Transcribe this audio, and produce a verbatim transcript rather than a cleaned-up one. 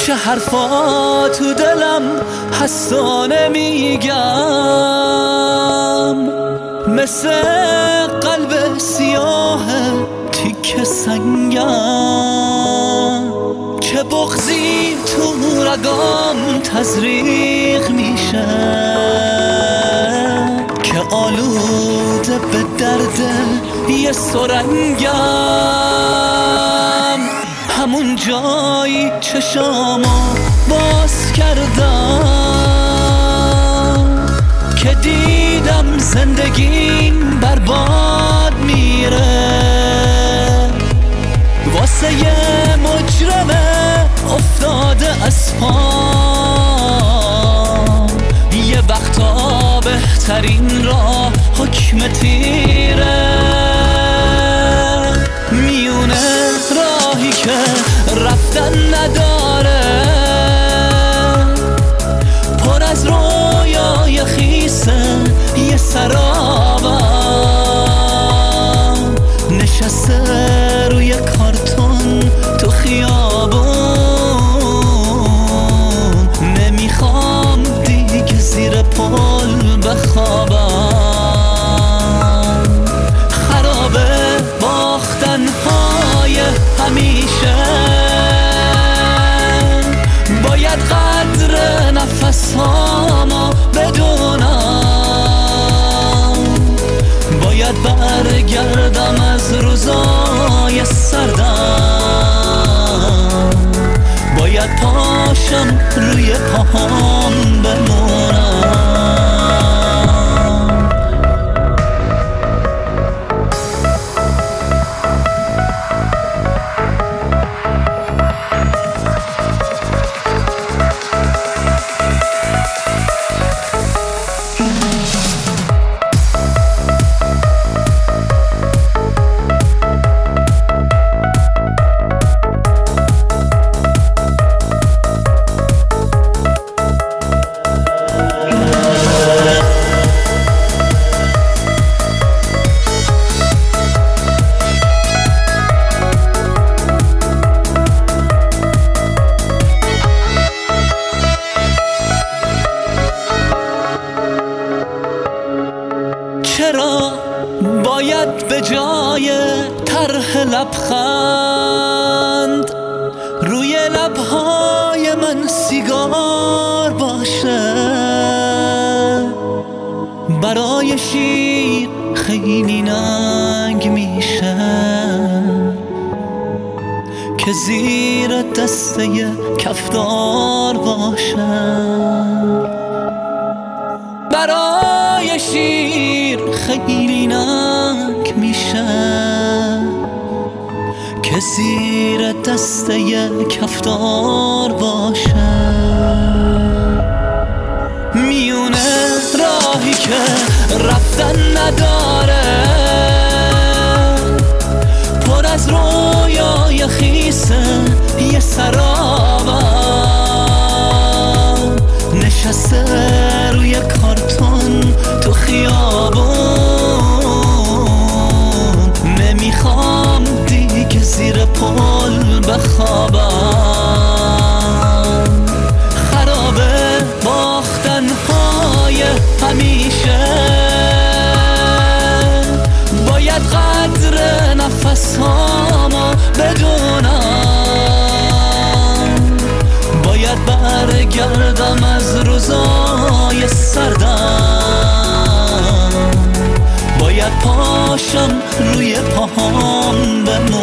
چه حرفا تو دلم هستا نمیگم، مثل قلب سیاه تیک سنگم. چه بغضی تو رگام تزریق میشه که آلوده به درد یه سرنگم. همون جایی چشامو باز کردم که دیدم زندگیم برباد میره. واسه یه مجرم افتاده از پام یه وقتا بهترین راه حکم تیره. میونه راهی که رفتن نداره، پر از رویای خیسه یه سرابم، نشسته روی کارتون تو خیابون. نمیخوام دیگه زیر پل بخوابم، خرابه باختنهای همیشه. باید قدر نفسامو بدونم، باید برگردم از روزای سردم، باید پاشم روی پاهام بمونم. چرا باید به جای طرح لبخند روی لبهای من سیگار باشه؟ برای شیر خیلی ننگ میشه که زیر دسته کفتار باشه. برای شیر خیلی ننگ میشه که زیر دسته کفتار باشه. میونه راهی که رفتن نداره، پر از رویای خیسه یه سرابم، نشسته روی کارتون تو خیابون. نمیخوام دیگه زیر پل بخوابم، خرابه باختنهای همیشه. باید قدر نفسامو بدونم، باید برگردم از روزای سردم، باید پاشم روی پاهام بمونم.